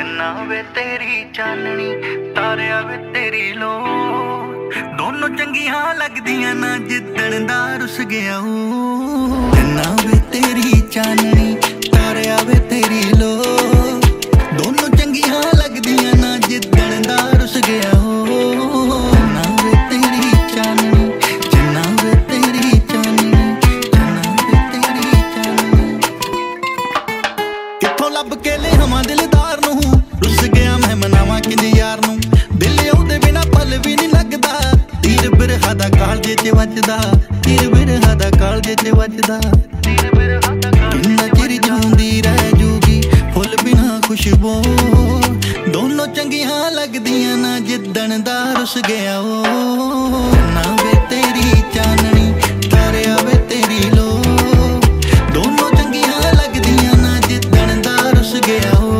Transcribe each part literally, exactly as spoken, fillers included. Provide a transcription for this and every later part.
चन्ना वे तेरी चाननी तारिया वे तेरी लो दोनों चंगियां लगदियां ना जिद्दन दा रुस गया ओ चन्ना वे तेरी चाननी तारिया वे तेरी लो दोनों चंगियां लगदियां ना जिद्दन दा रुस गया ओ ना वे तेरी चाननी चन्ना वे तेरी चाननी चन्ना वे तेरी चाननी किथों लब के ले हमां दिलदार नूं रुस गया मैं मनावा किंज यार नूं दिल ओदे बिना पल भी नहीं लगदा तीर बिरहा दा कालजे च वजदा तीर बिरहा दा कालजे च वजदा तीर बिरहा दा किन्ना चिर जांदी रह जूगी फुल बिना खुशबू दोनों चंगियां लगदियां ना जिद्दन दा रुस गया ओ ना वे तेरी चाननी तारिया वे तेरी लो दोनों चंगियां लगदियां ना जिद्दन दा रुस गया ओ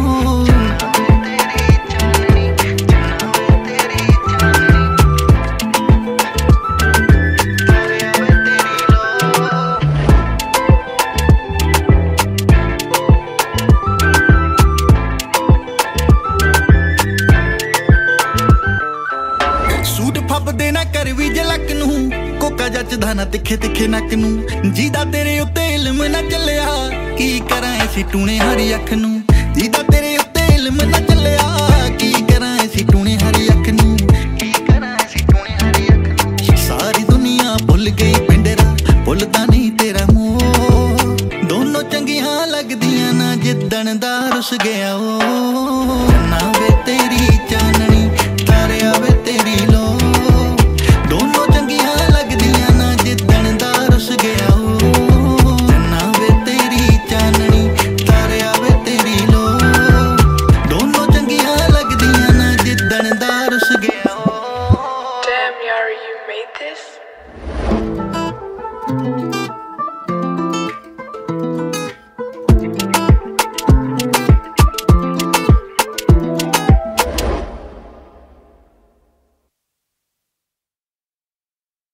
देना कर भी जलक नूं कोका जचदा ना तिखे तिखे नक नूं जीदा तेरे उत्ते इल्म ना चलिया की करां ऐसी टूने हरी अख नूं जीदा तेरे उत्ते इल्म ना चलिया की करां ऐसी टूने हरी अख नूं की करां ऐसी टूने हरी अख नूं सारी दुनिया भुल गई पिंडरा भुलदा नहीं तेरा मोह दोनों चंगियां लगदियां ना जिद्दन दा रुस गया ओ ना वे तेरी चाननी तारिया वे तेरी लो दोनों चंगियां लगदियां ना जिद्दन दा रुस गया ओ चन्ना वे तेरी चाननी तारिया वे तेरी लो दोनों चंगियां लगदियां ना जिद्दन दा रुस गया ओ Damn, Yari, you made this?